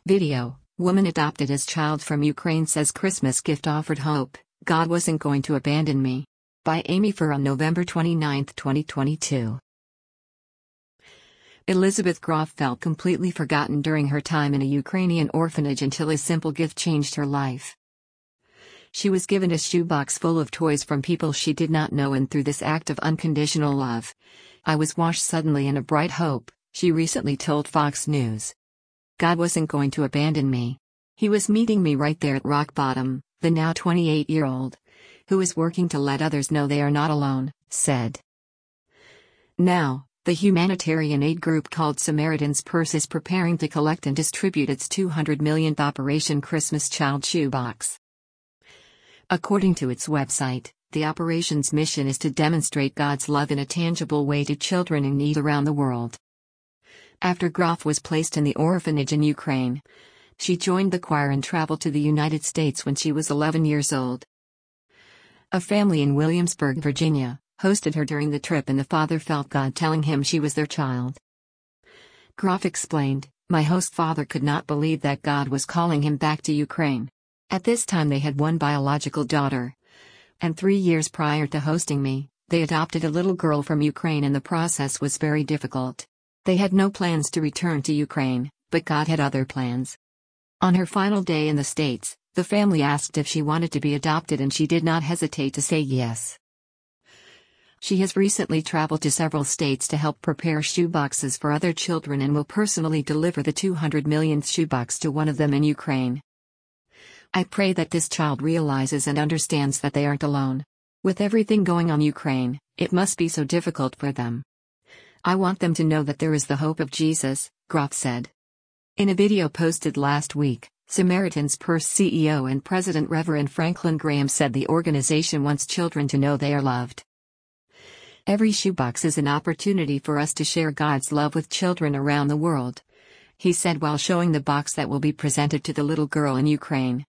Video: Woman adopted as child from Ukraine says Christmas gift offered hope, God wasn't going to abandon me. By Amy Furr on November 29, 2022. Elizabeth Groff felt completely forgotten during her time in a Ukrainian orphanage until a simple gift changed her life. She was given a shoebox full of toys from people she did not know, and through this act of unconditional love, I was washed suddenly in a bright hope, she recently told Fox News. God wasn't going to abandon me. He was meeting me right there at rock bottom, the now 28-year-old, who is working to let others know they are not alone, said. Now, the humanitarian aid group called Samaritan's Purse is preparing to collect and distribute its $200 million Operation Christmas Child Shoebox. According to its website, the operation's mission is to demonstrate God's love in a tangible way to children in need around the world. After Groff was placed in the orphanage in Ukraine, she joined the choir and traveled to the United States when she was 11 years old. A family in Williamsburg, Virginia, hosted her during the trip, and the father felt God telling him she was their child. Groff explained, "My host father could not believe that God was calling him back to Ukraine. At this time they had one biological daughter. And 3 years prior to hosting me, they adopted a little girl from Ukraine, and the process was very difficult. They had no plans to return to Ukraine, but God had other plans." On her final day in the States, the family asked if she wanted to be adopted, and she did not hesitate to say yes. She has recently traveled to several states to help prepare shoeboxes for other children and will personally deliver the 200 millionth shoebox to one of them in Ukraine. "I pray that this child realizes and understands that they aren't alone. With everything going on in Ukraine, it must be so difficult for them. I want them to know that there is the hope of Jesus," Groff said. In a video posted last week, Samaritan's Purse CEO and President Reverend Franklin Graham said the organization wants children to know they are loved. "Every shoebox is an opportunity for us to share God's love with children around the world," he said while showing the box that will be presented to the little girl in Ukraine.